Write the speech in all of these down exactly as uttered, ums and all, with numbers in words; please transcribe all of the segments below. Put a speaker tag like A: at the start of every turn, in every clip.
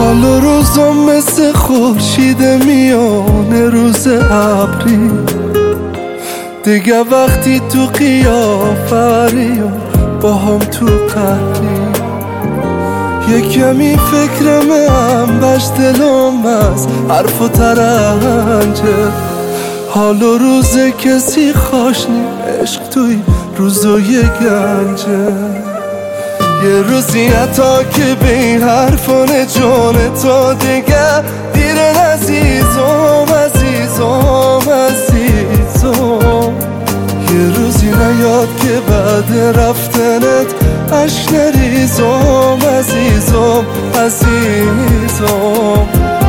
A: حال و روزم مثل خورشید میانه روز ابری، دیگه وقتی تو قیافری و با هم تو قهری، یه کمی فکرم انبش دلم از حرف و ترنجه، حال و روز کسی خوش نی عشق توی روزای گنجه. یه روزی حتی که به این حرفان جان تا دیگه دیرن عزیزم عزیزم عزیزم، یه روزی نیاد که بعد رفتنت عشق نریزم عزیزم عزیزم،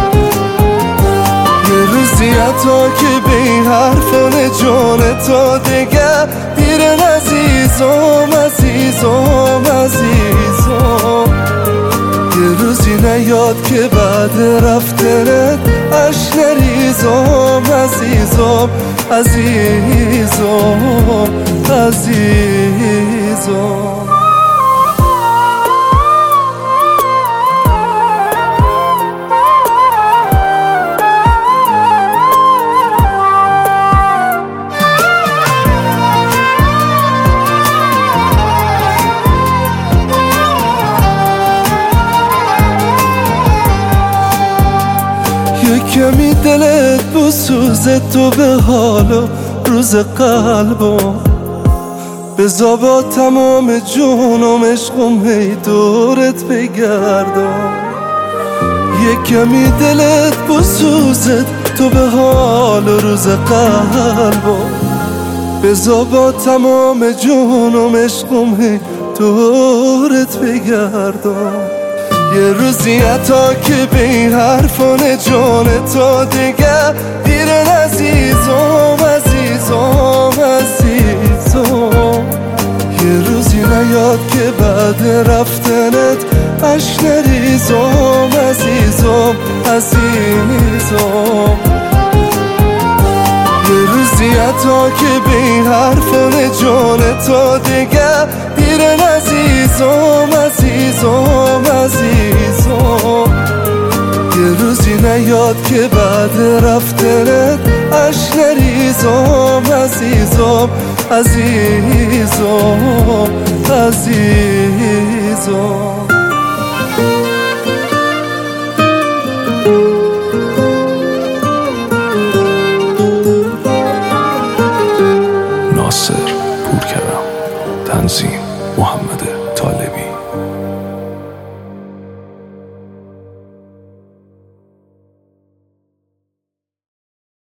A: یه روزی حتی که به این حرفان جان تا دیگه دیرن عزیزم عزیزم عزیزم، یه روزی نیاد که بعد رفتنت عشق نریزم عزیزم عزیزم عزیزم. کمی دلت بسوزه تو به حال و روز قلبم، بذار با تمام جونم عشقم هی دورت بگردم، یه کمی دلت بسوزه تو به حال و روز قلبم، بذار با تمام جونم عشقم هی دورت بگردم، یه روزی حتی که به این حرفان جان تا دیگه دیرن عزیزم عزیزم عزیزم، یه روزی نیاد که بعد رفتنت عشق نریزم عزیزم عزیزم، یه روزی حتی که به این حرفان جان تا دیگه دیرن عزیزم عزیزم عزیزم، یه روزی نیاد که بعد رفتنت عشق نریزم عزیزم عزیزم عزیزم.
B: ناصر پورکرم، تنظیم محمد.